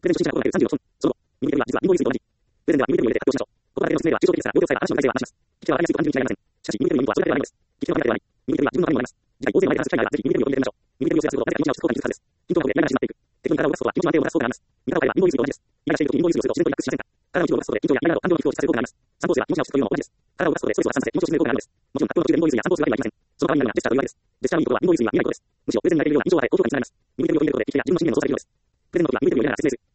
プレゼント初日からコロナ36分。その後、右手は実はインボイスと同じ。プレゼントは右手によって発表しましょう。ここまでの説明は抽象的ですが、両手を使えば話の内容は安心します。聞き手は分かりやすくと感じるに違いありません。しかし、右手の読みとはそれだけではないのです。聞き手の分けではない。右手のは自分の場合にもあります。次回、大勢の前で話す機会があれば、ぜひ右手の読みでみましょう。右手の様子がすると、誰か気持ちが落ち着くことが気づくはずです。ヒントの方でイライラしてしまっていく。適当に体を動かすことは気持ちの安定を渡すことがあります。右側はインボイスと同じです。イライラしているときインボイスをすると自然とリラックスしませんか。体の一部を動かすことで緊張やイライラを感情の皮膚をさせることがあります。散歩数は気持ちが落ち着くというのも同じです。体を動かすことでストレスを発散させ気持ちを鎮めることがあるのです。もちろん、学校の途中でインボイスや散歩数はありません。その代わりになるのはジェスチャーというわけです。ジェスチャーのいいところはインボイスには見ないことです。むしろプレゼンに慣れているような印象を与え、高等感につながります。右手の読みを読んでいることで聞き手や自分の信念を操作できるのです。プレゼンの時は右手の読みながら説明する。